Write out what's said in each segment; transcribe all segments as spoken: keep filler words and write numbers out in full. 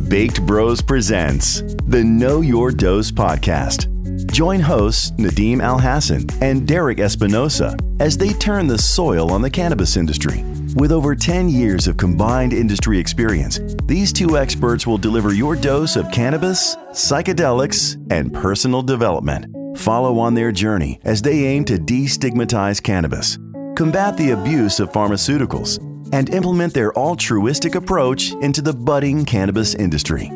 Baked Bros presents the Know Your Dose podcast. Join hosts Nadim Al-Hassan and Derek Espinosa as they turn the soil on the cannabis industry. With over ten years of combined industry experience, these two experts will deliver your dose of cannabis, psychedelics, and personal development. Follow on their journey as they aim to destigmatize cannabis, combat the abuse of pharmaceuticals, and implement their altruistic approach into the budding cannabis industry.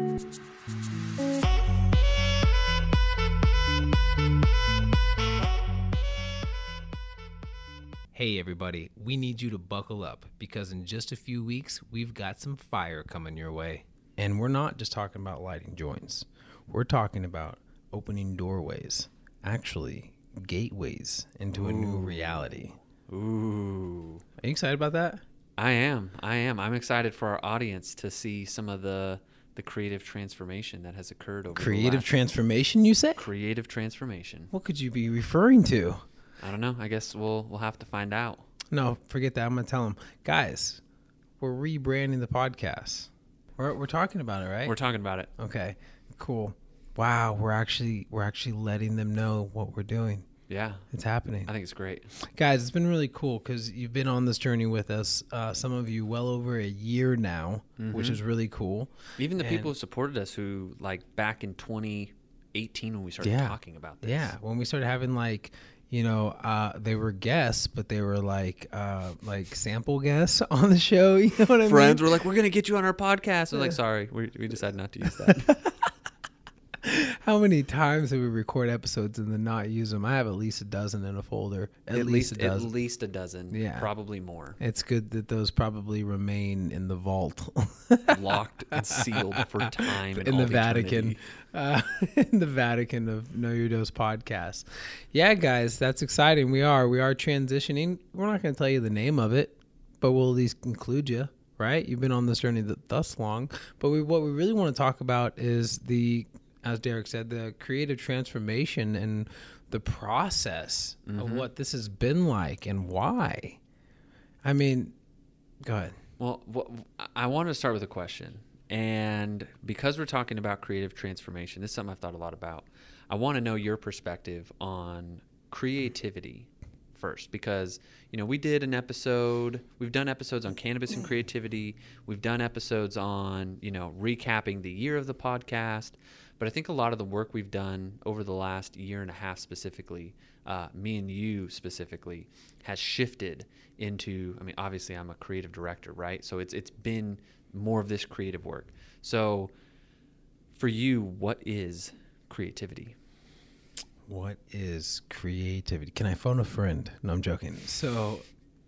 Hey everybody, we need you to buckle up because in just a few weeks, we've got some fire coming your way. And we're not just talking about lighting joints. We're talking about opening doorways, actually gateways into Ooh. a new reality. Ooh. Are you excited about that? I am. I am. I'm excited for our audience to see some of the the creative transformation that has occurred over Creative the last transformation, you say? Creative transformation. What could you be referring to? I don't know. I guess we'll we'll have to find out. No, forget that. I'm going to tell them. Guys, we're rebranding the podcast. We're we're talking about it, right? We're talking about it. Okay. Cool. Wow, we're actually we're actually letting them know what we're doing. Yeah. It's happening. I think it's great. Guys, it's been really cool because you've been on this journey with us, uh, some of you well over a year now, mm-hmm. which is really cool. Even the and people who supported us who, like, back in twenty eighteen when we started yeah, talking about this. Yeah, when we started having, like, you know, uh, they were guests, but they were, like, uh, like sample guests on the show. You know what I mean? Friends were like, we're going to get you on our podcast. We're like, sorry, we, we decided not to use that. How many times have we record episodes and then not use them? I have at least a dozen in a folder. At, at least, least a dozen. At least a dozen. Yeah. Probably more. It's good that those probably remain in the vault. Locked and sealed for time. In the Vatican. Uh, in the Vatican of Know Your Dose podcast. Yeah, guys, that's exciting. We are. We are transitioning. We're not going to tell you the name of it, but we'll at least include you, right? You've been on this journey th- thus long. But we, what we really want to talk about is the... as Derek said, the creative transformation and the process mm-hmm. of what this has been like and why. I mean, go ahead. Well, wh- I want to start with a question. And because we're talking about creative transformation, this is something I've thought a lot about. I want to know your perspective on creativity first, because, you know, we did an episode, we've done episodes on cannabis and creativity. We've done episodes on, you know, recapping the year of the podcast. But I think a lot of the work we've done over the last year and a half specifically, uh, me and you specifically, has shifted into, I mean, obviously I'm a creative director, right? So it's it's been more of this creative work. So for you, what is creativity? What is creativity? Can I phone a friend? No, I'm joking. So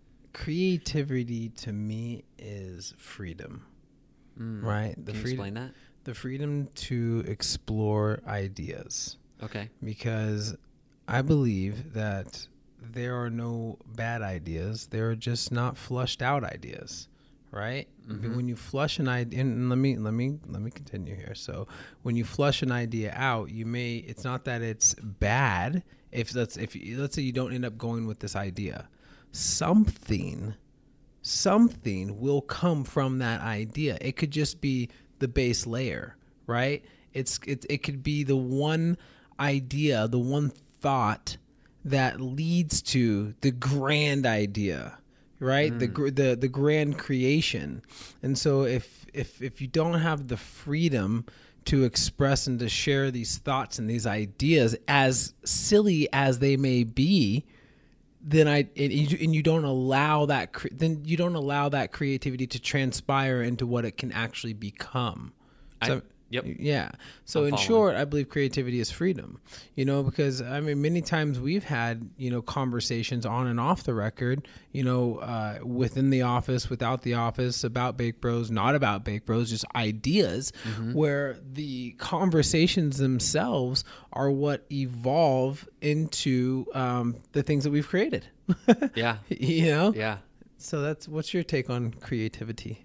creativity to me is freedom, mm. right? The Can you freedom, explain that? The freedom to explore ideas. Okay. Because I believe that there are no bad ideas. There are just not flushed out ideas, right? Mm-hmm. When you flush an idea, and let me let me let me continue here. So when you flush an idea out, you may. It's not that it's bad. If let's if let's say you don't end up going with this idea, something, something will come from that idea. It could just be the base layer, right? It's it, it could be the one idea, the one thought that leads to the grand idea, right? Mm. The the the grand creation. And so if if if you don't have the freedom to express and to share these thoughts and these ideas, as silly as they may be, then I and you, and you don't allow that then you don't allow that creativity to transpire into what it can actually become. So, I, yep. Yeah. So I'm in following. Short, I believe creativity is freedom. You know, because I mean, many times we've had you know conversations on and off the record. You know, uh, within the office, without the office, about Baked Bros, not about Baked Bros, just ideas, mm-hmm. where the conversations themselves are what evolve into um, the things that we've created. Yeah. You know? Yeah. So that's, what's your take on creativity?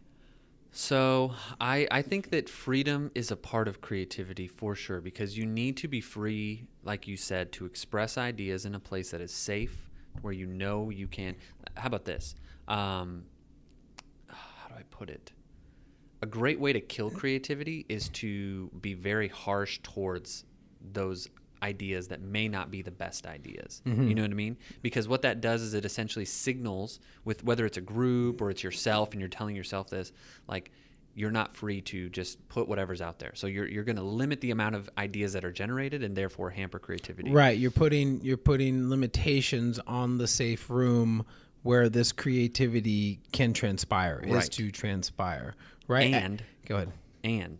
So I, I think that freedom is a part of creativity for sure, because you need to be free, like you said, to express ideas in a place that is safe, where you know you can. How about this? Um, how do I put it? a great way to kill creativity is to be very harsh towards those ideas that may not be the best ideas. Mm-hmm. You know what I mean? Because what that does is it essentially signals with whether it's a group or it's yourself and you're telling yourself this, like, you're not free to just put whatever's out there. So you're you're going to limit the amount of ideas that are generated and therefore hamper creativity. Right. You're putting you're putting limitations on the safe room where this creativity can transpire, is Right. to transpire. Right. And Go ahead. And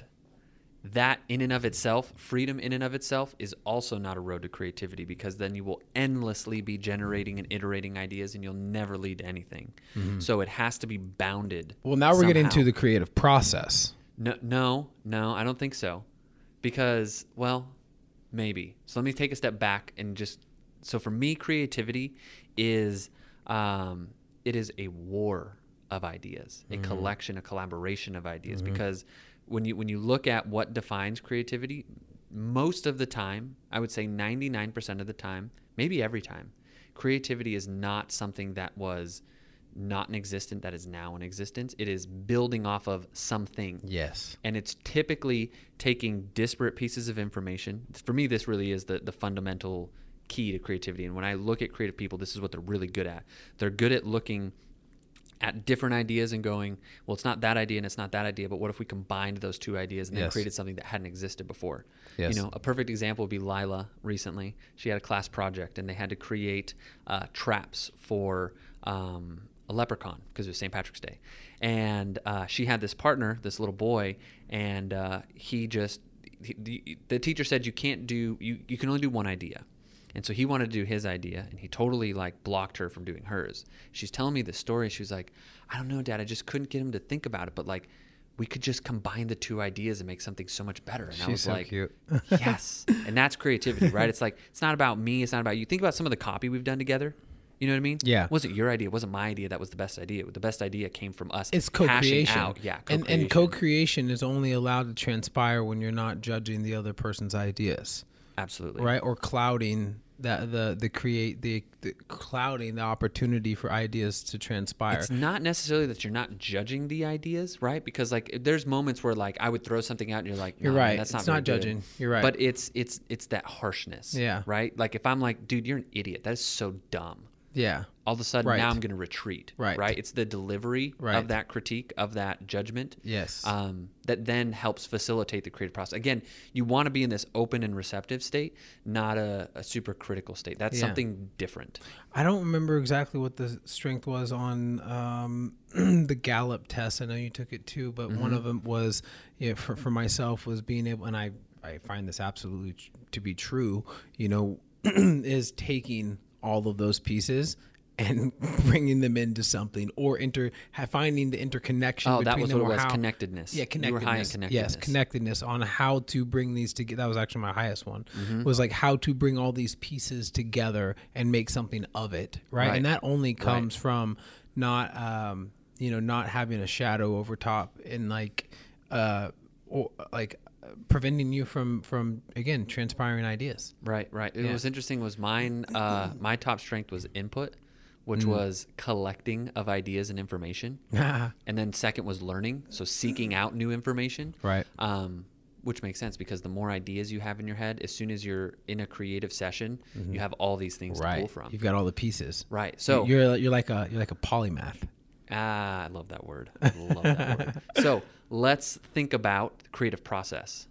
that in and of itself, freedom in and of itself, is also not a road to creativity, because then you will endlessly be generating and iterating ideas and you'll never lead to anything. Mm-hmm. So it has to be bounded. Well, now we're somehow. getting to the creative process. No, no, no, I don't think so. Because, well, maybe. So let me take a step back and just, so for me, creativity is, um, it is a war of ideas, a mm-hmm. collection, a collaboration of ideas, mm-hmm. because when you when you look at what defines creativity, most of the time, I would say ninety-nine percent of the time, maybe every time, creativity is not something that was not in existence that is now in existence. It is building off of something. Yes. And it's typically taking disparate pieces of information. For me, this really is the, the fundamental key to creativity. And when I look at creative people, this is what they're really good at. They're good at looking at different ideas and going, well, it's not that idea and it's not that idea, but what if we combined those two ideas and then yes. created something that hadn't existed before? Yes. You know, a perfect example would be Lila recently. She had a class project and they had to create uh, traps for um, a leprechaun because it was Saint Patrick's Day. And uh, she had this partner, this little boy, and uh, he just, he, the, the teacher said you can't do, you, you can only do one idea. And so he wanted to do his idea, and he totally like blocked her from doing hers. She's telling me the story. She was like, I don't know, Dad, I just couldn't get him to think about it, but like we could just combine the two ideas and make something so much better. And She's I was so like, cute. yes. And that's creativity, right? It's like, it's not about me. It's not about you. Think about some of the copy we've done together. You know what I mean? Yeah. It wasn't your idea. It wasn't my idea. That was the best idea. The best idea came from us. It's hashing co-creation. Out. Yeah, and, co-creation. and co-creation is only allowed to transpire when you're not judging the other person's ideas. Absolutely. Right? Or clouding that the the create the, the clouding the opportunity for ideas to transpire. It's not necessarily that you're not judging the ideas, right? Because like there's moments where like I would throw something out and you're like, no, you're right. Man, that's not it's very not judging. good. You're right. But it's it's it's that harshness. Yeah. Right? Like if I'm like, dude, you're an idiot. That is so dumb. Yeah. All of a sudden Right. now I'm going to retreat. Right. Right. It's the delivery Right. of that critique, of that judgment. Yes. Um, that then helps facilitate the creative process. Again, you want to be in this open and receptive state, not a, a super critical state. That's Yeah. something different. I don't remember exactly what the strength was on um, the Gallup test. I know you took it too, but Mm-hmm. one of them was, you know, for, for myself was being able, and I, I find this absolutely tr- to be true, you know, is taking all of those pieces and bringing them into something, or inter ha- finding the interconnection Oh, between that was them, what it or was. how- Connectedness. Yeah, You were high in connectedness. connectedness. Yes, connectedness on how to bring these together. That was actually my highest one. Mm-hmm. Was like how to bring all these pieces together and make something of it, right? Right. And that only comes from not, um, you know, not having a shadow over top and like, uh, or like preventing you from from again transpiring ideas. Right, right. It Yeah. was interesting was mine, uh, my top strength was input, which Mm. was collecting of ideas and information. And then second was learning, so seeking out new information. Right. Um, which makes sense because the more ideas you have in your head, as soon as you're in a creative session, you have all these things to pull Right. from. You've got all the pieces. Right. So you're you're like a you're like a polymath. Ah, I love that word. I love that word. So let's think about the creative process.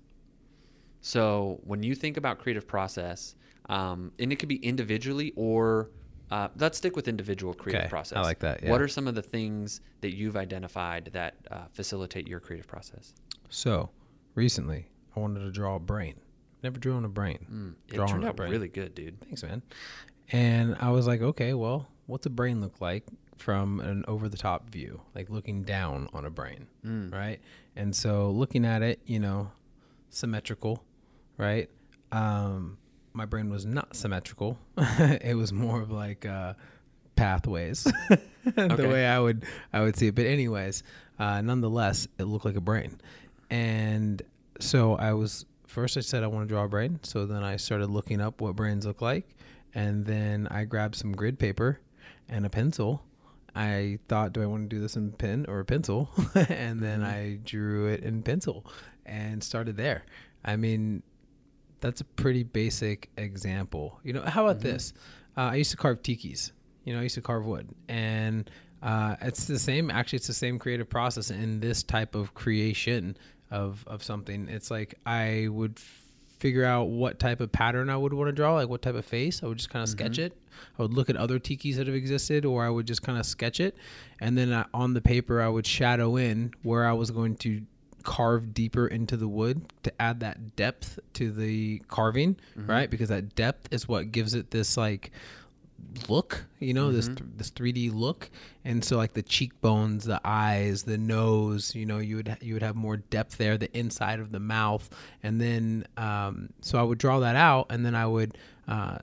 So when you think about creative process, um, and it could be individually or uh, let's stick with individual creative Okay, process. I like that, yeah. What are some of the things that you've identified that uh, facilitate your creative process? So recently, I wanted to draw a brain. Never drew on a brain. Mm, it Drawing turned a out brain. really good, dude. Thanks, man. And I was like, okay, well, what's a brain look like from an over-the-top view, like looking down on a brain, Mm. right? And so looking at it, you know, symmetrical, right? Um, my brain was not symmetrical. It was more of like uh, pathways, the Okay. way I would I would see it. But anyways, uh, nonetheless, it looked like a brain. And so I was first I said I want to draw a brain. So then I started looking up what brains look like. And then I grabbed some grid paper and a pencil I thought, do I want to do this in pen or a pencil? And then I drew it in pencil and started there. I mean, that's a pretty basic example. You know, how about mm-hmm. this? Uh, I used to carve tikis. You know, I used to carve wood. And uh, it's the same. Actually, it's the same creative process in this type of creation of, of something. It's like I would figure out what type of pattern I would want to draw, like what type of face. I would just kind of mm-hmm. sketch it. I would look at other tikis that have existed, or I would just kind of sketch it. And then I, on the paper, I would shadow in where I was going to carve deeper into the wood to add that depth to the carving, mm-hmm. right? Because that depth is what gives it this like look, you know, mm-hmm. this th- this three D look. And so like the cheekbones, the eyes, the nose, you know, you would you would have more depth there, the inside of the mouth. And then um so I would draw that out, and then I would uh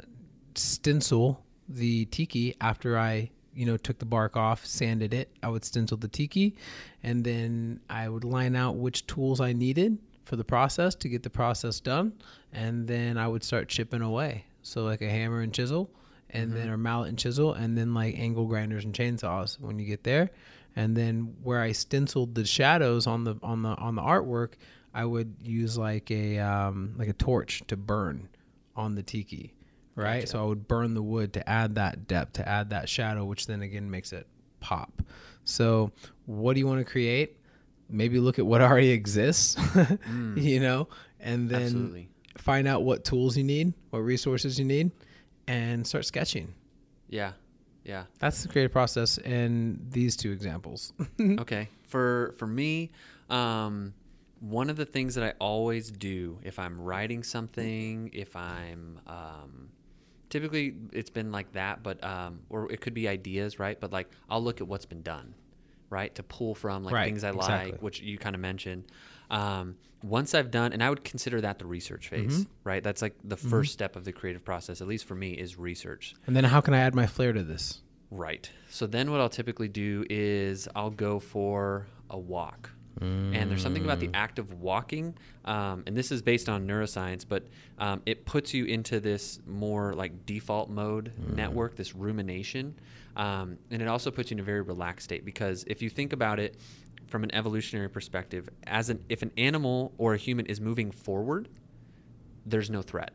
stencil the tiki after I you know took the bark off, sanded it. I would stencil the tiki, and then I would line out which tools I needed for the process to get the process done, and then I would start chipping away. So like a hammer and chisel, and mm-hmm. then or mallet and chisel, and then like angle grinders and chainsaws when you get there. And then where I stenciled the shadows on the on the on the artwork, I would use like a um, like a torch to burn on the tiki, right? Gotcha. So I would burn the wood to add that depth, to add that shadow, which then again makes it pop. So what do you want to create? Maybe look at what already exists, mm. you know, and then Absolutely. Find out what tools you need, what resources you need, and start sketching. Yeah. Yeah. That's the creative process in these two examples. Okay. For for me, um, one of the things that I always do if I'm writing something, if I'm um, typically it's been like that, but um, or it could be ideas, right? But like I'll look at what's been done, right? To pull from like right, things I exactly. like, which you kind of mentioned. Um, once I've done, and I would consider that the research phase, mm-hmm. right? That's like the first mm-hmm. step of the creative process, at least for me, is research. And then how can I add my flair to this? Right. So then what I'll typically do is I'll go for a walk. Mm. And there's something about the act of walking, um, and this is based on neuroscience, but um, it puts you into this more like default mode mm. network, this rumination. Um, and it also puts you in a very relaxed state, because if you think about it from an evolutionary perspective, as an if an animal or a human is moving forward, there's no threat,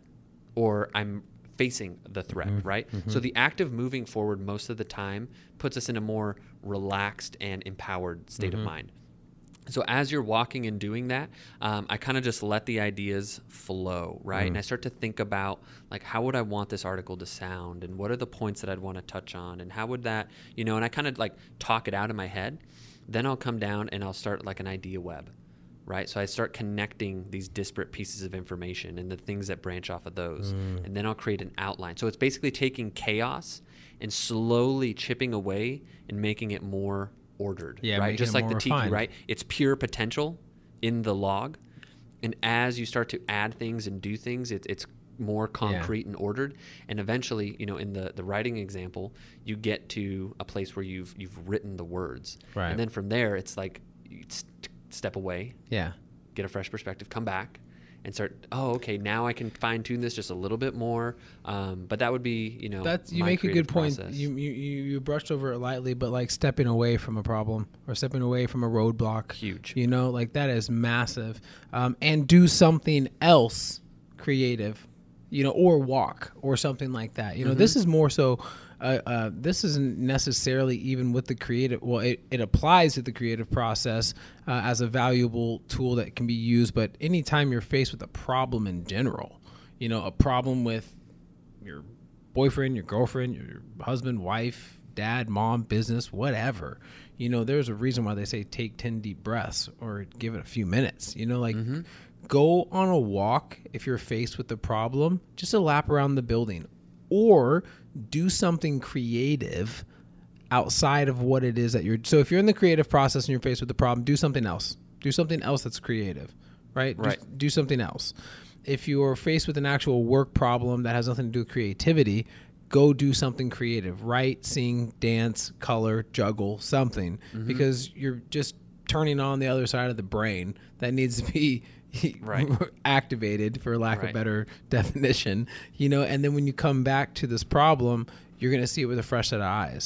or I'm facing the threat, mm-hmm. right? Mm-hmm. So the act of moving forward most of the time puts us in a more relaxed and empowered state mm-hmm. of mind. So as you're walking and doing that, um, I kind of just let the ideas flow, right? Mm. And I start to think about, like, how would I want this article to sound? And what are the points that I'd want to touch on? And how would that, you know, and I kind of, like, talk it out in my head. Then I'll come down and I'll start, like, an idea web, right? So I start connecting these disparate pieces of information and the things that branch off of those. Mm. And then I'll create an outline. So it's basically taking chaos and slowly chipping away and making it more ordered, yeah, right? Just like the tiki, refined. Right? It's pure potential in the log. And as you start to add things and do things, it, it's more concrete yeah. and ordered. And eventually, you know, in the, the writing example, you get to a place where you've you've written the words. Right. And then from there, it's like you st- step away, yeah, get a fresh perspective, come back, and start, oh, okay, now I can fine tune this just a little bit more. Um, but that would be, you know, that's, you make a good point. You, you you brushed over it lightly, but like stepping away from a problem or stepping away from a roadblock, huge. You know, like that is massive. Um, and do something else creative, you know, or walk or something like that. You know, mm-hmm. this is more so. Uh, uh, this isn't necessarily even with the creative. Well, it, it applies to the creative process uh, as a valuable tool that can be used. But anytime you're faced with a problem in general, you know, a problem with your boyfriend, your girlfriend, your husband, wife, dad, mom, business, whatever, you know, there's a reason why they say take ten deep breaths or give it a few minutes, you know, like mm-hmm. go on a walk. If you're faced with the problem, just a lap around the building, or do something creative outside of what it is that you're. So if you're in the creative process and you're faced with the problem, do something else. Do something else that's creative, right? Right. Do, do something else. If you are faced with an actual work problem that has nothing to do with creativity, go do something creative. Write, sing, dance, color, juggle, something. Mm-hmm. Because you're just turning on the other side of the brain that needs to be right. activated, for lack right. of better definition, you know, and then when you come back to this problem, you're going to see it with a fresh set of eyes,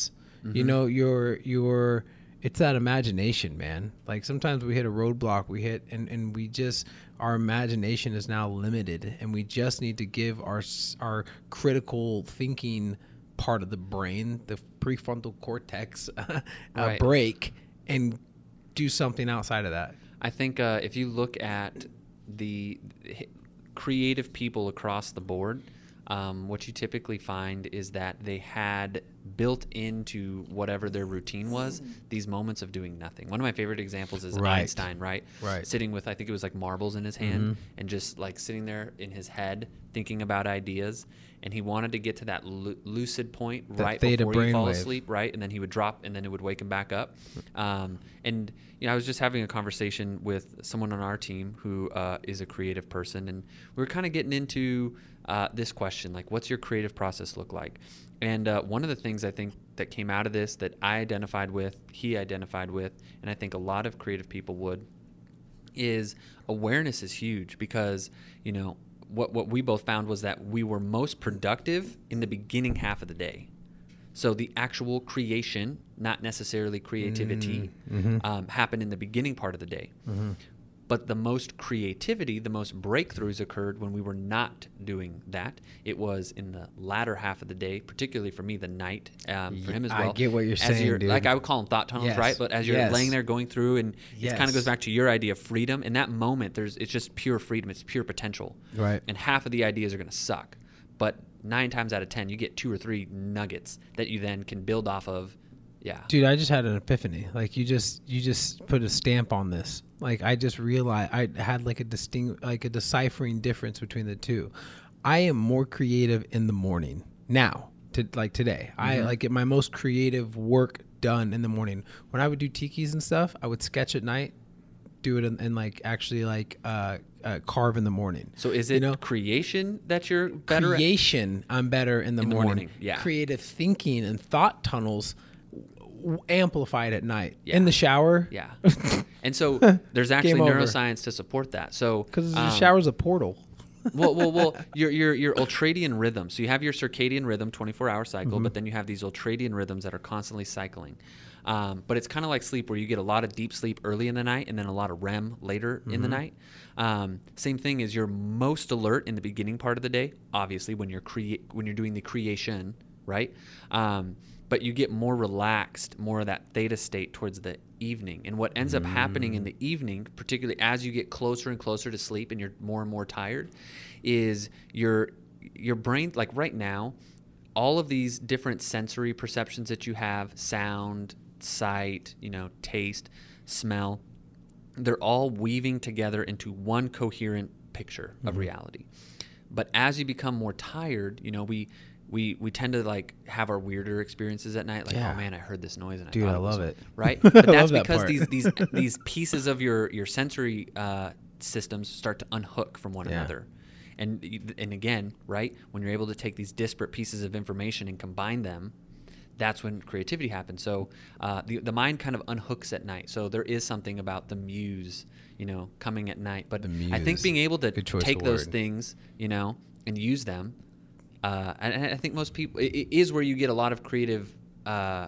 Mm-hmm. You know, your your it's that imagination, man. Like sometimes we hit a roadblock, we hit and, and we just our imagination is now limited, and we just need to give our our critical thinking part of the brain, the prefrontal cortex, a right. break and do something outside of that. I think uh, if you look at the creative people across the board, um, what you typically find is that they had built into whatever their routine was these moments of doing nothing. One of my favorite examples is Right. Einstein, right? Right. Sitting with, I think it was like marbles in his hand, Mm-hmm. and just like sitting there in his head thinking about ideas. And he wanted to get to that lu- lucid point That right theta before he fall brainwave. asleep, right? And then he would drop, and then it would wake him back up. Um, and you know, I was just having a conversation with someone on our team who uh, is a creative person, and we were kind of getting into uh, this question, like, what's your creative process look like? And uh, one of the things I think that came out of this that I identified with, he identified with, and I think a lot of creative people would, is awareness is huge, because, you know, what what we both found was that we were most productive in the beginning half of the day. So the actual creation, not necessarily creativity, Mm-hmm. um, happened in the beginning part of the day. Mm-hmm. But the most creativity, the most breakthroughs occurred when we were not doing that. It was in the latter half of the day, particularly for me, the night, um, for him as I well. get what you're As saying, you're, dude. Like I would call them thought tunnels, Yes. right? But as you're Yes. laying there going through, and it kind Yes. of goes back to your idea of freedom. In that moment, there's it's just pure freedom. It's pure potential. Right. And half of the ideas are going to suck. But nine times out of ten, you get two or three nuggets that you then can build off of. Yeah. Dude, I just had an epiphany. Like you just you just put a stamp on this. Like I just realized I had like a distinct like a deciphering difference between the two. I am more creative in the morning now. To like today, mm-hmm. I like get my most creative work done in the morning. When I would do tikis and stuff, I would sketch at night, do it and, and like actually like uh, uh, carve in the morning. So is it you know? creation that you're better at? Creation, I'm better in the In the morning. morning, yeah. Creative thinking and thought tunnels w- amplified at night. Yeah. In the shower. Yeah. And so there's actually Game over. neuroscience to support that. So Because um, the shower's a portal. well, well, well, your your your ultradian rhythm. So you have your circadian rhythm, twenty-four hour cycle, Mm-hmm. but then you have these ultradian rhythms that are constantly cycling. Um, but it's kind of like sleep, where you get a lot of deep sleep early in the night, and then a lot of R E M later Mm-hmm. in the night. Um, same thing is you're most alert in the beginning part of the day, obviously when you're crea- when you're doing the creation, right? Um, but you get more relaxed, more of that theta state towards the evening. And what ends up happening in the evening, particularly as you get closer and closer to sleep and you're more and more tired, is your your brain, like right now, all of these different sensory perceptions that you have, sound, sight, you know, taste, smell, they're all weaving together into one coherent picture of Mm-hmm. reality. But as you become more tired, you know, we we we tend to like have our weirder experiences at night, like, Yeah. oh man, I heard this noise and I Dude, thought I it was, love it. right? I But that's love that because part. these these these pieces of your your sensory uh, systems start to unhook from one Yeah. another. And and again, right, when you're able to take these disparate pieces of information and combine them, that's when creativity happens. So uh, the the mind kind of unhooks at night. So there is something about the muse, you know, coming at night. But The I think muse. being able to Good choice take of those word. things, you know, and use them, uh, and, and I think most people, it, it is where you get a lot of creative uh,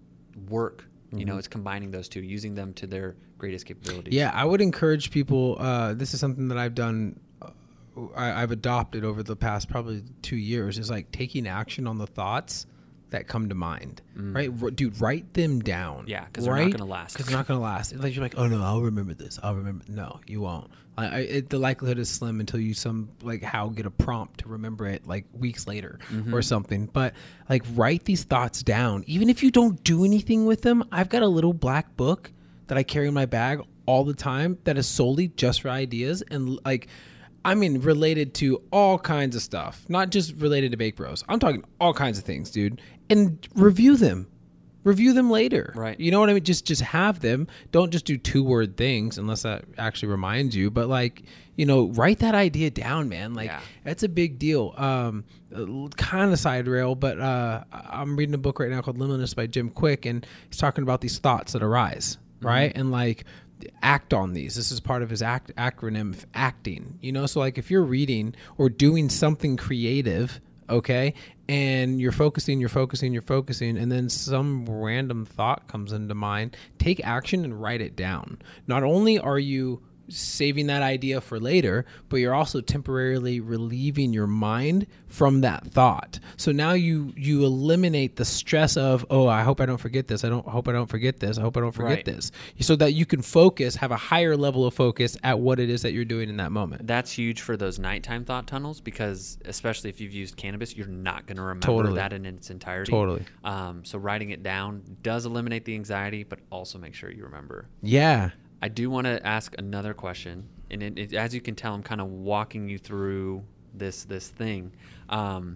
work. You Mm-hmm. know, it's combining those two, using them to their greatest capabilities. Yeah, I would encourage people. Uh, this is something that I've done. Uh, I, I've adopted over the past probably two years. Is like taking action on the thoughts that come to mind. Right, R- dude, write them down. Yeah, 'cause they're not Right? gonna last. Because they're not gonna last. Like you're like, oh no, I'll remember this. I'll remember. No, you won't. I, I, it, the likelihood is slim until you some like how get a prompt to remember it like weeks later Mm-hmm. or something. But like write these thoughts down, even if you don't do anything with them. I've got a little black book that I carry in my bag all the time that is solely just for ideas and like. I mean, related to all kinds of stuff, not just related to Bake Bros. I'm talking all kinds of things, dude. And review them, review them later. Right. You know what I mean? Just, just have them. Don't just do two word things unless that actually reminds you. But like, you know, write that idea down, man. Like Yeah. that's a big deal. Um, kind of side rail, but uh, I'm reading a book right now called Limitless by Jim Quick, and he's talking about these thoughts that arise, right? And like. Act on these. This is part of his act acronym acting, you know? So like if you're reading or doing something creative, okay, and you're focusing, you're focusing, you're focusing, and then some random thought comes into mind, take action and write it down. Not only are you saving that idea for later, but you're also temporarily relieving your mind from that thought. So now you you eliminate the stress of, oh, I hope I don't forget this. I don't hope I don't forget this. I hope I don't forget Right. this. So that you can focus, have a higher level of focus at what it is that you're doing in that moment. That's huge for those nighttime thought tunnels, because especially if you've used cannabis, you're not going to remember Totally. that in its entirety. Totally. Um, so writing it down does eliminate the anxiety, but also make sure you remember. Yeah. I do want to ask another question, and it, it, as you can tell, I'm kind of walking you through this this thing. Um,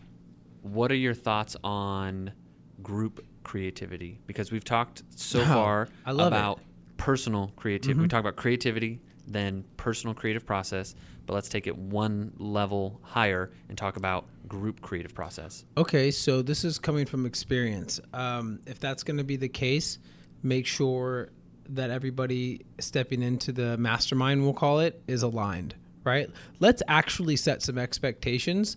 what are your thoughts on group creativity? Because we've talked so Oh, far I love about it. personal creativity. We talked about creativity, then personal creative process, but let's take it one level higher and talk about group creative process. Okay, so this is coming from experience. Um, if that's going to be the case, make sure that everybody stepping into the mastermind, we'll call it, is aligned, right? Let's actually set some expectations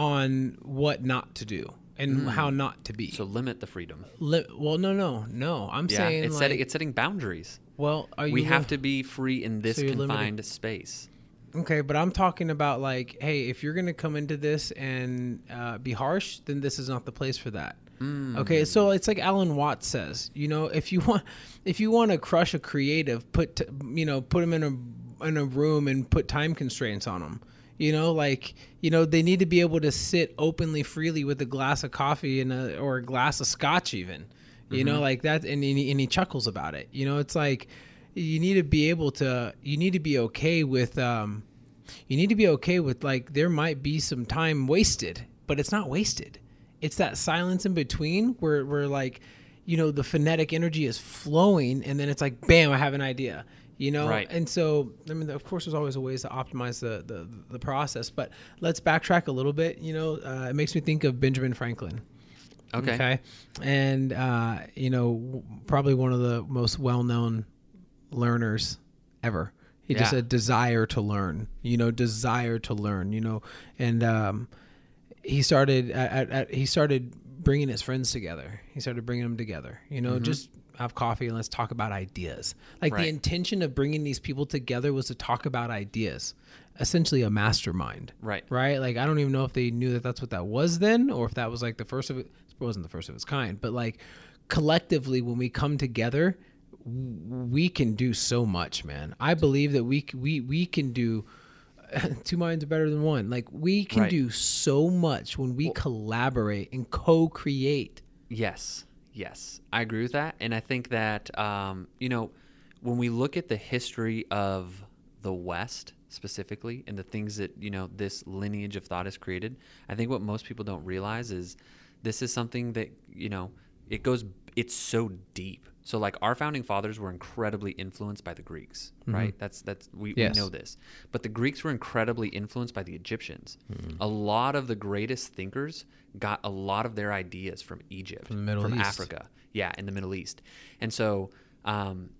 on what not to do and how not to be. So limit the freedom. Li- well, no, no, no. I'm Yeah, saying it's like, setting it's setting boundaries. well, are you We have li- to be free in this So you're limited- confined space. Okay, but I'm talking about like, hey, if you're gonna come into this and uh, be harsh, then this is not the place for that. Mm. Okay, so it's like Alan Watts says, you know, if you want, if you want to crush a creative, put t- you know, put them in a in a room and put time constraints on them. You know, like you know, they need to be able to sit openly, freely with a glass of coffee and a or a glass of scotch, even. You know, like that, and he, and he chuckles about it. You know, it's like you need to be able to, you need to be okay with, um, you need to be okay with like there might be some time wasted, but it's not wasted. It's that silence in between where where like, you know, the phonetic energy is flowing, and then it's like, bam, I have an idea. You know, Right. and so I mean, of course, there's always a ways to optimize the the, the process, but let's backtrack a little bit. You know, uh, it makes me think of Benjamin Franklin. Okay. Okay. And, uh, you know, w- probably one of the most well-known learners ever. He just Yeah. a desire to learn, you know, desire to learn, you know, and, um, he started at, at, at, he started bringing his friends together. He started bringing them together, you know, just have coffee and let's talk about ideas. Like Right. the intention of bringing these people together was to talk about ideas, essentially a mastermind. Right. Right. Like, I don't even know if they knew that that's what that was then, or if that was like the first of it. It wasn't the first of its kind, but like collectively, when we come together, w- we can do so much, man. I believe that we, c- we, we can do two minds are better than one. Like we can Right. do so much when we collaborate and co-create. Yes, yes, I agree with that, and I think that um, you know, when we look at the history of the West specifically and the things that you know this lineage of thought has created, I think what most people don't realize is this is something that you know it goes, it's so deep. So like our founding fathers were incredibly influenced by the Greeks, right? That's that's we, Yes. we know this, but the Greeks were incredibly influenced by the Egyptians. A lot of the greatest thinkers got a lot of their ideas from Egypt, From the Middle from East. Africa, yeah, in the Middle East, and so um,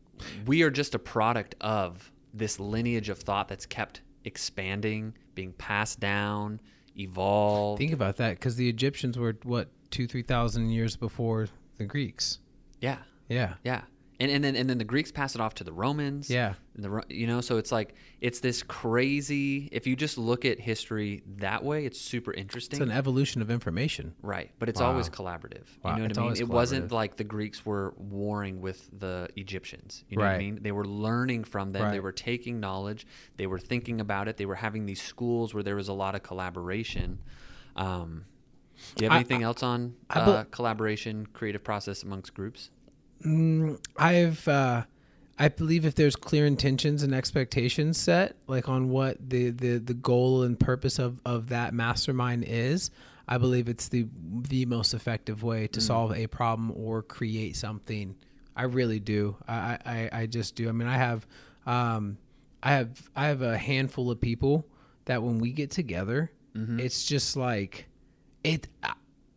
we are just a product of this lineage of thought that's kept expanding, being passed down, evolved. Think about that, because the Egyptians were what two, three thousand years before the Greeks. yeah, Yeah. yeah, and and then and then the Greeks pass it off to the Romans. Yeah. And the Ro- you know, so it's like it's this crazy. If you just look at history that way, it's super interesting. It's an evolution of information. Right, but it's Wow. always collaborative. Wow, You know what it's I mean? always It wasn't collaborative. like the Greeks were warring with the Egyptians. You know what I Right. mean? They were learning from them. They Right. were taking knowledge. They were thinking about it. They were having these schools where there was a lot of collaboration. Um, do you have I- anything else on I uh, bel- collaboration, creative process amongst groups? Mm, I've, uh, I believe if there's clear intentions and expectations set, like on what the, the, the goal and purpose of, of that mastermind is, I believe it's the the most effective way to solve a problem or create something. I really do. I, I, I just do. I mean, I have, um, I have, I have a handful of people that when we get together, it's just like, it. I,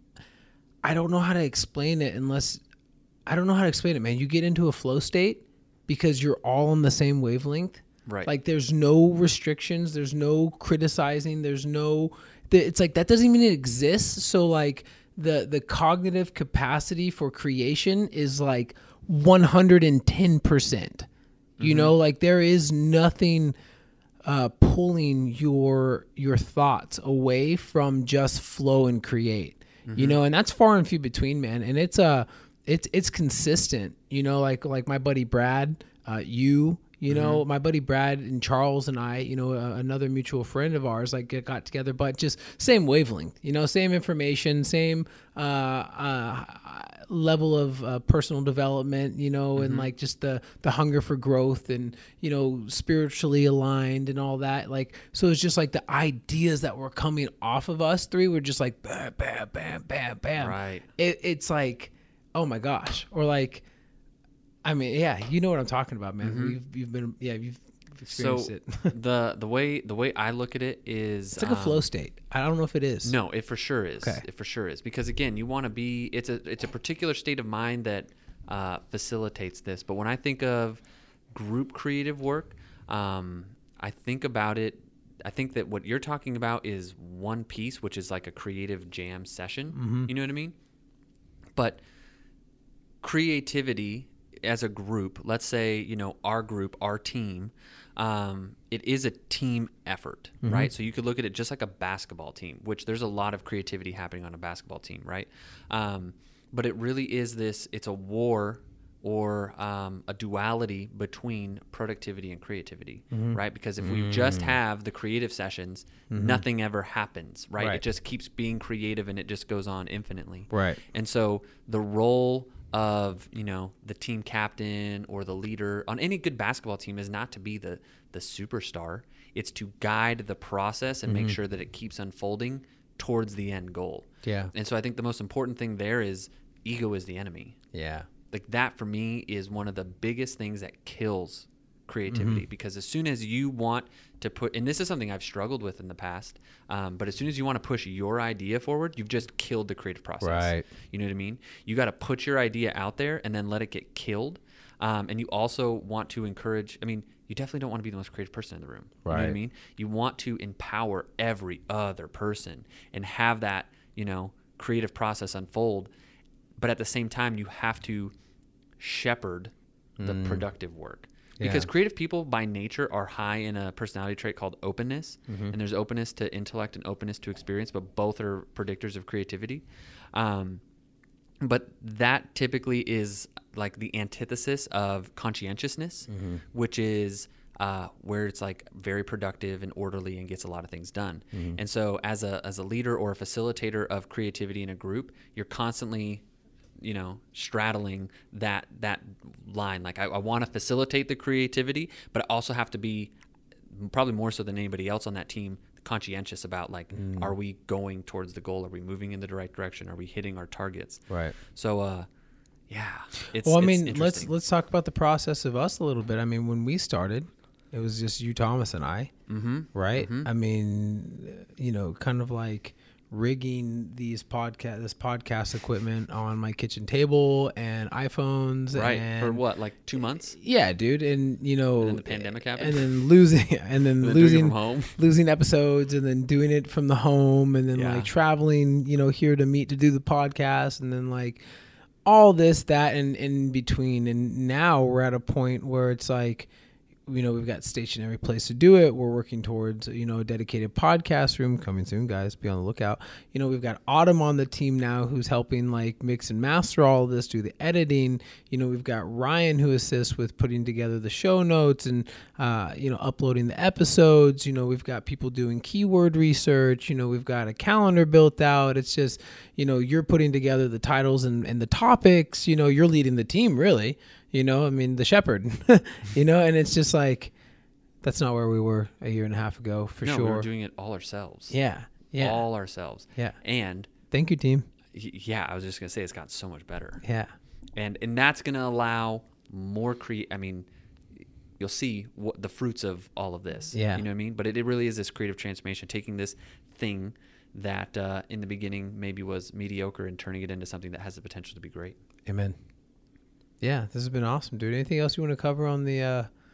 I don't know how to explain it unless, I don't know how to explain it, man. You get into a flow state because you're all on the same wavelength. Right. Like there's no restrictions. There's no criticizing. There's no the, it's like that doesn't even exist. So like the the cognitive capacity for creation is like one hundred ten percent. You mm-hmm. know, like there is nothing uh, pulling your your thoughts away from just flow and create. Mm-hmm. You know, and that's far and few between, man. And it's uh it's it's consistent. You know, like like my buddy Brad, uh, you. You know, mm-hmm. my buddy Brad and Charles and I, you know, uh, another mutual friend of ours, like get, got together, but just same wavelength, you know, same information, same uh, uh, level of uh, personal development, you know, mm-hmm. and like just the, the hunger for growth and, you know, spiritually aligned and all that. Like, so it's just like the ideas that were coming off of us three were just like, bam, bam, bam, bam, bam. Right. It, it's like, oh my gosh. Or like, I mean, yeah, you know what I'm talking about, man. Mm-hmm. You've, you've been, yeah, you've experienced so it. the the way the way I look at it is, it's like um, a flow state. I don't know if it is. No, it for sure is. Okay. It for sure is because again, you want to be. It's a it's a particular state of mind that uh, facilitates this. But when I think of group creative work, um, I think about it. I think that what you're talking about is one piece, which is like a creative jam session. Mm-hmm. You know what I mean? But creativity as a group, let's say, you know, our group, our team, um, it is a team effort, mm-hmm. right? So you could look at it just like a basketball team, which there's a lot of creativity happening on a basketball team, right? Um, but it really is this, it's a war or um, a duality between productivity and creativity, mm-hmm. right? Because if we mm-hmm. just have the creative sessions, mm-hmm. nothing ever happens, right? right? It just keeps being creative and it just goes on infinitely. Right. And so the role of, you know, the team captain or the leader on any good basketball team is not to be the the superstar. It's to guide the process and mm-hmm. make sure that it keeps unfolding towards the end goal. Yeah. And so I think the most important thing there is ego is the enemy. Yeah. Like that for me is one of the biggest things that kills creativity, mm-hmm. because as soon as you want to put, and this is something I've struggled with in the past, um, but as soon as you want to push your idea forward, you've just killed the creative process. Right. You know what I mean? You got to put your idea out there and then let it get killed. Um, and you also want to encourage, I mean, you definitely don't want to be the most creative person in the room. Right. You know what I mean? You want to empower every other person and have that, you know, creative process unfold. But at the same time, you have to shepherd the mm. productive work. Because yeah. creative people by nature are high in a personality trait called openness. Mm-hmm. And there's openness to intellect and openness to experience, but both are predictors of creativity. Um, but that typically is like the antithesis of conscientiousness, mm-hmm. which is uh, where it's like very productive and orderly and gets a lot of things done. Mm-hmm. And so as a as a leader or a facilitator of creativity in a group, you're constantly, you know, straddling that that line. Like I, I want to facilitate the creativity, but I also have to be, probably more so than anybody else on that team, conscientious about like, mm. are we going towards the goal? Are we moving in the right direction? Are we hitting our targets? Right. So, uh, yeah. It's, well, I it's mean, let's let's talk about the process of us a little bit. I mean, when we started, it was just you, Thomas, and I, mm-hmm. right? Mm-hmm. I mean, you know, kind of like rigging these podcast this podcast equipment on my kitchen table and iPhones, right? And for what, like two months? Yeah, dude. And you know, and then the pandemic happened, and then losing, and then, and then losing, from home. losing episodes, and then doing it from the home, and then yeah. like traveling, you know, here to meet to do the podcast, and then like all this, that, and in between. And now we're at a point where it's like, you know, we've got stationary place to do it. We're working towards, you know, a dedicated podcast room coming soon, guys. Be on the lookout. You know, we've got Autumn on the team now who's helping like mix and master all of this, do the editing. You know, we've got Ryan who assists with putting together the show notes and, uh, you know, uploading the episodes. You know, we've got people doing keyword research. You know, we've got a calendar built out. It's just, you know, you're putting together the titles and, and the topics. You know, you're leading the team, really. You know, I mean, the shepherd, you know, and it's just like, that's not where we were a year and a half ago, for no, sure. We were doing it all ourselves. Yeah. Yeah. All ourselves. Yeah. And thank you, team. Yeah. I was just going to say, it's got so much better. Yeah. And, and that's going to allow more cre I mean, you'll see what the fruits of all of this. Yeah. You know what I mean? But it, it really is this creative transformation, taking this thing that uh, in the beginning maybe was mediocre and turning it into something that has the potential to be great. Amen. Yeah, this has been awesome, dude. Anything else you want to cover on the uh,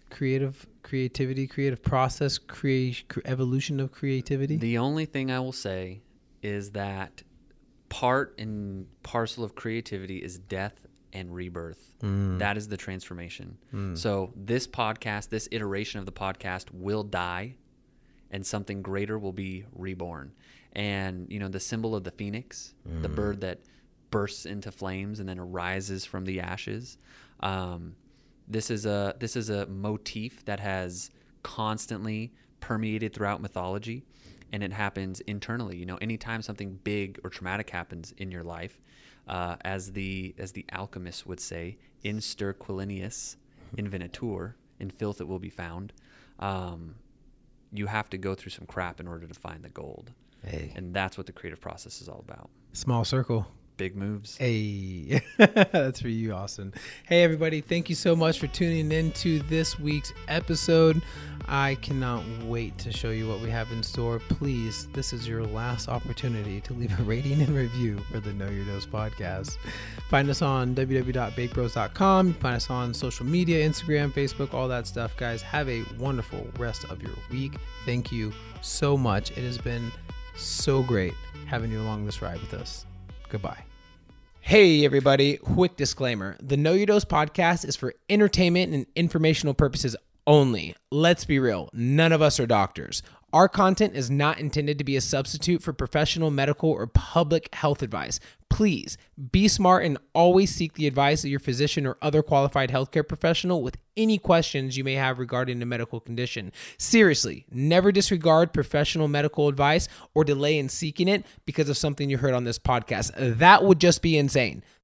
creative creativity, creative process, create evolution of creativity? The only thing I will say is that part and parcel of creativity is death and rebirth. Mm. That is the transformation. Mm. So this podcast, this iteration of the podcast will die, and something greater will be reborn. And, you know, the symbol of the phoenix, mm. the bird that bursts into flames and then arises from the ashes. Um, this is a this is a motif that has constantly permeated throughout mythology, and it happens internally. You know, anytime something big or traumatic happens in your life, uh, as the as the alchemists would say, in sterquilinius invenitur, in filth it will be found. Um, you have to go through some crap in order to find the gold. Hey. And that's what the creative process is all about. Small circle. Big moves. Hey, that's for you, Austin. Hey, everybody. Thank you so much for tuning in to this week's episode. I cannot wait to show you what we have in store. Please, this is your last opportunity to leave a rating and review for the Know Your Dose podcast. Find us on w w w dot bake bros dot com. Find us on social media, Instagram, Facebook, all that stuff. Guys, have a wonderful rest of your week. Thank you so much. It has been so great having you along this ride with us. Goodbye. Hey, everybody. Quick disclaimer. The Know Your Dose podcast is for entertainment and informational purposes only. Let's be real. None of us are doctors. Our content is not intended to be a substitute for professional medical or public health advice. Please be smart and always seek the advice of your physician or other qualified healthcare professional with any questions you may have regarding a medical condition. Seriously, never disregard professional medical advice or delay in seeking it because of something you heard on this podcast. That would just be insane.